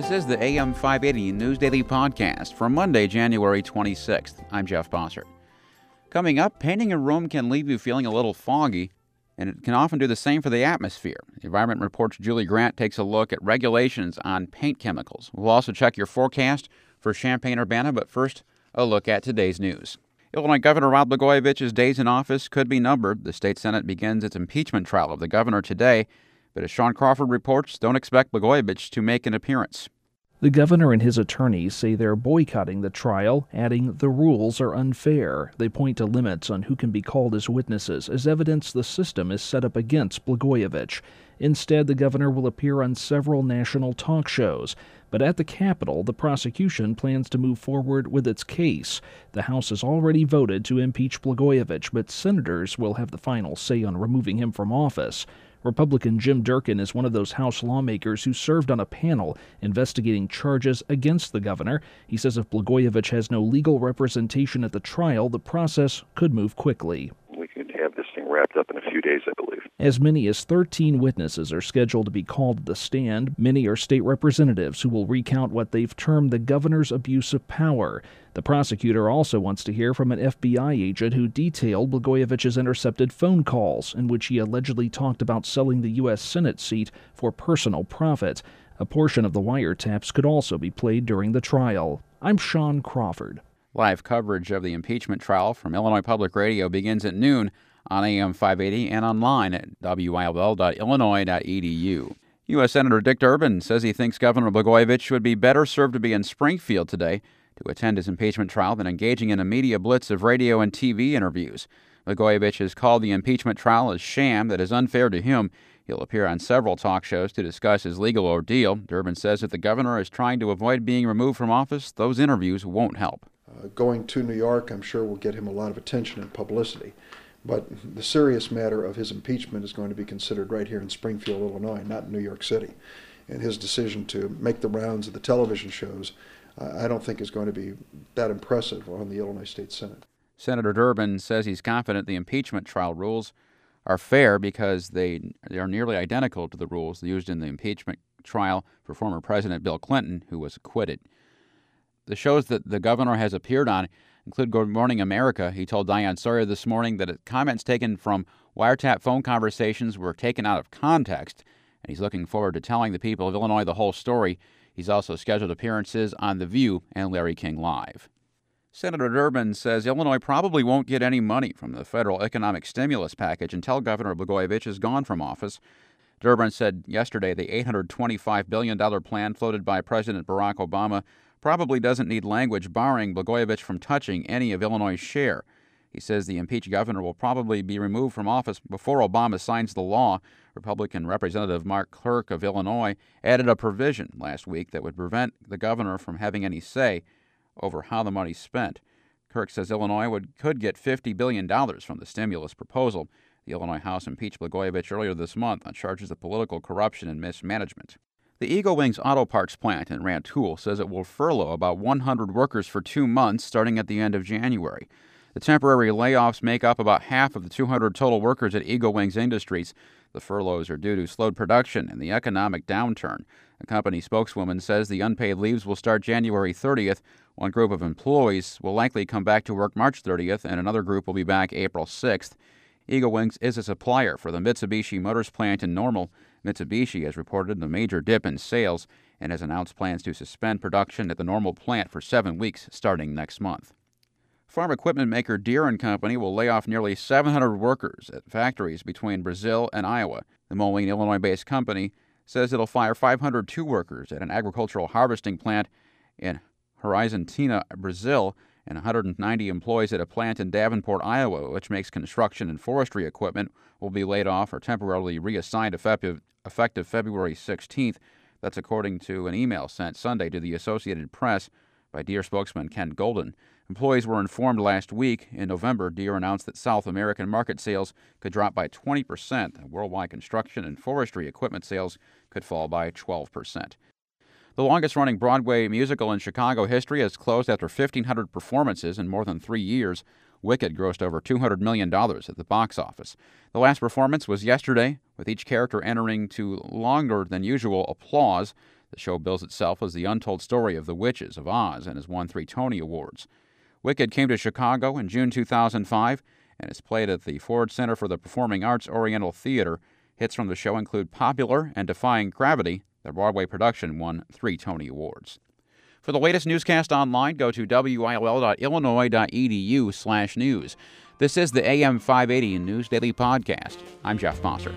This is the AM 580 News Daily Podcast for Monday, January 26th. I'm Jeff Bossert. Coming up, painting a room can leave you feeling a little foggy, and it can often do the same for the atmosphere. Environment Report's Julie Grant takes a look at regulations on paint chemicals. We'll also check your forecast for Champaign-Urbana, but first, a look at today's news. Illinois Governor Rod Blagojevich's days in office could be numbered. The state Senate begins its impeachment trial of the governor today, but as Sean Crawford reports, don't expect Blagojevich to make an appearance. The governor and his attorneys say they're boycotting the trial, adding the rules are unfair. They point to limits on who can be called as witnesses as evidence the system is set up against Blagojevich. Instead, the governor will appear on several national talk shows. But at the Capitol, the prosecution plans to move forward with its case. The House has already voted to impeach Blagojevich, but senators will have the final say on removing him from office. Republican Jim Durkin is one of those House lawmakers who served on a panel investigating charges against the governor. He says if Blagojevich has no legal representation at the trial, the process could move quickly. We could have this thing wrapped up in a few days, I believe. As many as 13 witnesses are scheduled to be called to the stand. Many are state representatives who will recount what they've termed the governor's abuse of power. The prosecutor also wants to hear from an FBI agent who detailed Blagojevich's intercepted phone calls in which he allegedly talked about selling the U.S. Senate seat for personal profit. A portion of the wiretaps could also be played during the trial. I'm Sean Crawford. Live coverage of the impeachment trial from Illinois Public Radio begins at noon on AM 580 and online at wyl.illinois.edu. U.S. Senator Dick Durbin says he thinks Governor Blagojevich would be better served to be in Springfield today to attend his impeachment trial than engaging in a media blitz of radio and TV interviews. Blagojevich has called the impeachment trial a sham that is unfair to him. He'll appear on several talk shows to discuss his legal ordeal. Durbin says if the governor is trying to avoid being removed from office, those interviews won't help. Going to New York, I'm sure, will get him a lot of attention and publicity. But the serious matter of his impeachment is going to be considered right here in Springfield, Illinois, not in New York City. And his decision to make the rounds of the television shows, I don't think is going to be that impressive on the Illinois State Senate. Senator Durbin says he's confident the impeachment trial rules are fair because they are nearly identical to the rules used in the impeachment trial for former President Bill Clinton, who was acquitted. The shows that the governor has appeared on include Good Morning America. He told Diane Sawyer this morning that comments taken from wiretap phone conversations were taken out of context, and he's looking forward to telling the people of Illinois the whole story. He's also scheduled appearances on The View and Larry King Live. Senator Durbin says Illinois probably won't get any money from the federal economic stimulus package until Governor Blagojevich is gone from office. Durbin said yesterday the $825 billion plan floated by President Barack Obama probably doesn't need language barring Blagojevich from touching any of Illinois' share. He says the impeached governor will probably be removed from office before Obama signs the law. Republican Representative Mark Kirk of Illinois added a provision last week that would prevent the governor from having any say over how the money's spent. Kirk says Illinois could get $50 billion from the stimulus proposal. The Illinois House impeached Blagojevich earlier this month on charges of political corruption and mismanagement. The Eagle Wings Auto Parts plant in Rantoul says it will furlough about 100 workers for 2 months starting at the end of January. The temporary layoffs make up about half of the 200 total workers at Eagle Wings Industries. The furloughs are due to slowed production and the economic downturn. A company spokeswoman says the unpaid leaves will start January 30th. One group of employees will likely come back to work March 30th, and another group will be back April 6th. Eagle Wings is a supplier for the Mitsubishi Motors plant in Normal. Mitsubishi has reported a major dip in sales and has announced plans to suspend production at the Normal plant for 7 weeks starting next month. Farm equipment maker Deere & Company will lay off nearly 700 workers at factories between Brazil and Iowa. The Moline, Illinois-based company says it'll fire 502 workers at an agricultural harvesting plant in Horizontina, Brazil, and 190 employees at a plant in Davenport, Iowa, which makes construction and forestry equipment, will be laid off or temporarily reassigned effective February 16th. That's according to an email sent Sunday to the Associated Press by Deere spokesman Ken Golden. Employees were informed last week. In November, Deere announced that South American market sales could drop by 20%, and worldwide construction and forestry equipment sales could fall by 12%. The longest-running Broadway musical in Chicago history has closed after 1,500 performances in more than 3 years. Wicked grossed over $200 million at the box office. The last performance was yesterday, with each character entering to longer than usual applause. The show bills itself as the untold story of the witches of Oz and has won 3 Tony Awards. Wicked came to Chicago in June 2005 and is played at the Ford Center for the Performing Arts Oriental Theater. Hits from the show include Popular and Defying Gravity. The Broadway production won 3 Tony Awards. For the latest newscast online, go to will.illinois.edu/news. This is the AM 580 News Daily Podcast. I'm Jeff Bossert.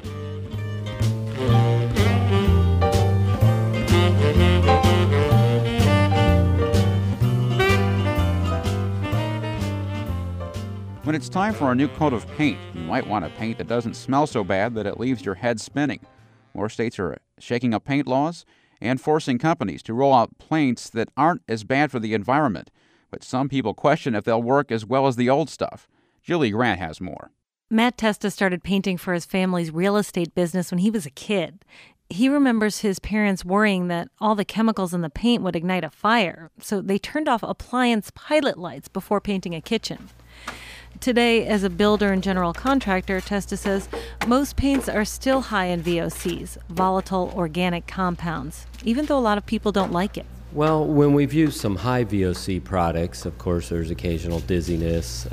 When it's time for a new coat of paint, you might want a paint that doesn't smell so bad that it leaves your head spinning. More states are shaking up paint laws and forcing companies to roll out paints that aren't as bad for the environment. But some people question if they'll work as well as the old stuff. Julie Grant has more. Matt Testa started painting for his family's real estate business when he was a kid. He remembers his parents worrying that all the chemicals in the paint would ignite a fire, so they turned off appliance pilot lights before painting a kitchen. Today, as a builder and general contractor, Testa says most paints are still high in VOCs, volatile organic compounds, even though a lot of people don't like it. Well, when we've used some high VOC products, of course, there's occasional dizziness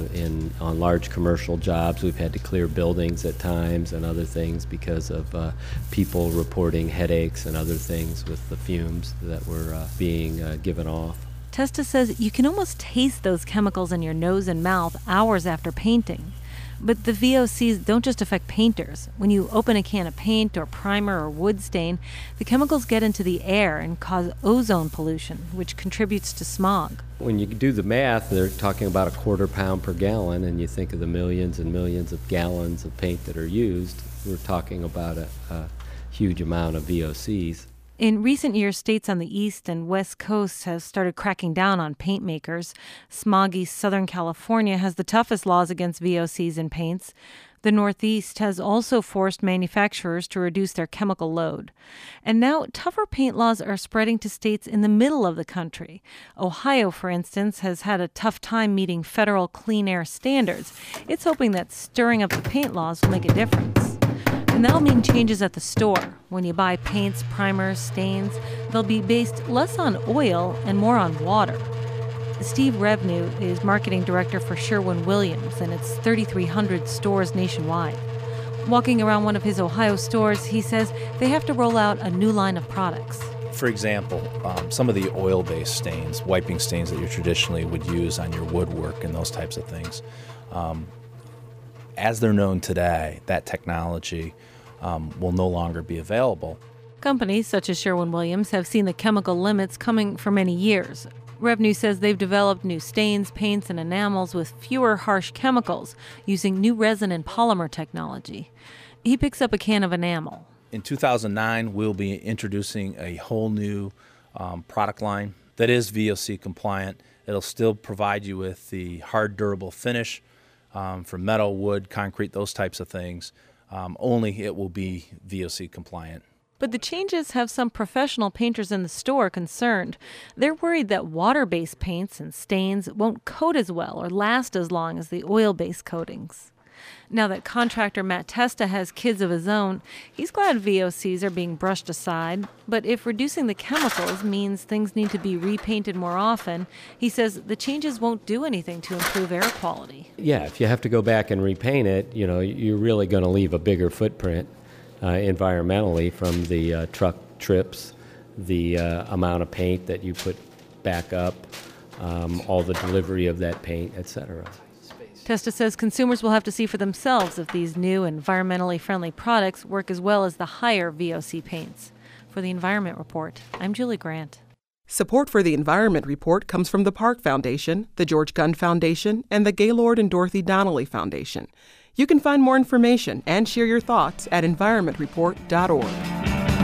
on large commercial jobs. We've had to clear buildings at times and other things because of people reporting headaches and other things with the fumes that were being given off. Testa says you can almost taste those chemicals in your nose and mouth hours after painting. But the VOCs don't just affect painters. When you open a can of paint or primer or wood stain, the chemicals get into the air and cause ozone pollution, which contributes to smog. When you do the math, they're talking about a 1/4 pound per gallon, and you think of the millions and millions of gallons of paint that are used, we're talking about a huge amount of VOCs. In recent years, states on the East and West Coasts have started cracking down on paint makers. Smoggy Southern California has the toughest laws against VOCs in paints. The Northeast has also forced manufacturers to reduce their chemical load. And now, tougher paint laws are spreading to states in the middle of the country. Ohio, for instance, has had a tough time meeting federal clean air standards. It's hoping that stirring up the paint laws will make a difference. And that'll mean changes at the store. When you buy paints, primers, stains, they'll be based less on oil and more on water. Steve Revenue is marketing director for Sherwin-Williams and its 3,300 stores nationwide. Walking around one of his Ohio stores, he says they have to roll out a new line of products. For example, some of the oil-based stains, wiping stains that you traditionally would use on your woodwork and those types of things, as they're known today, that technology will no longer be available. Companies such as Sherwin-Williams have seen the chemical limits coming for many years. Revenue says they've developed new stains, paints, and enamels with fewer harsh chemicals using new resin and polymer technology. He picks up a can of enamel. In 2009, we'll be introducing a whole new product line that is VOC compliant. It'll still provide you with the hard, durable finish for metal, wood, concrete, those types of things. Only it will be VOC compliant. But the changes have some professional painters in the store concerned. They're worried that water-based paints and stains won't coat as well or last as long as the oil-based coatings. Now that contractor Matt Testa has kids of his own, he's glad VOCs are being brushed aside. But if reducing the chemicals means things need to be repainted more often, he says the changes won't do anything to improve air quality. Yeah, if you have to go back and repaint it, you're really going to leave a bigger footprint environmentally from the truck trips, the amount of paint that you put back up, all the delivery of that paint, etc. Testa says consumers will have to see for themselves if these new environmentally friendly products work as well as the higher VOC paints. For the Environment Report, I'm Julie Grant. Support for the Environment Report comes from the Park Foundation, the George Gund Foundation, and the Gaylord and Dorothy Donnelly Foundation. You can find more information and share your thoughts at environmentreport.org.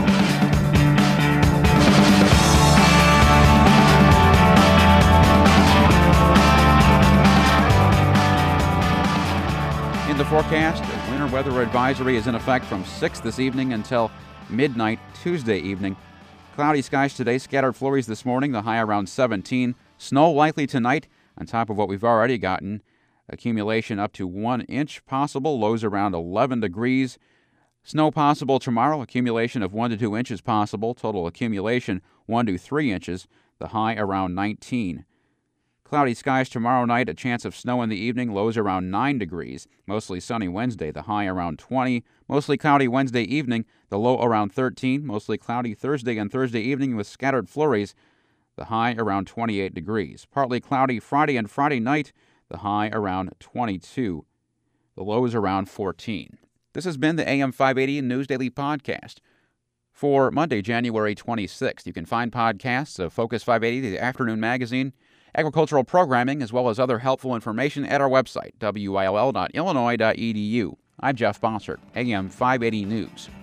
In the forecast, a winter weather advisory is in effect from 6 this evening until midnight Tuesday evening. Cloudy skies today, scattered flurries this morning, the high around 17. Snow likely tonight, on top of what we've already gotten. Accumulation up to 1 inch possible, lows around 11 degrees. Snow possible tomorrow, accumulation of 1 to 2 inches possible, total accumulation 1 to 3 inches, the high around 19. Cloudy skies tomorrow night, a chance of snow in the evening, lows around 9 degrees. Mostly sunny Wednesday, the high around 20. Mostly cloudy Wednesday evening, the low around 13. Mostly cloudy Thursday and Thursday evening with scattered flurries, the high around 28 degrees. Partly cloudy Friday and Friday night, the high around 22. The lows around 14. This has been the AM 580 News Daily Podcast for Monday, January 26th. You can find podcasts of Focus 580, the afternoon magazine, agricultural programming, as well as other helpful information at our website, will.illinois.edu. I'm Jeff Bossert, AM 580 News.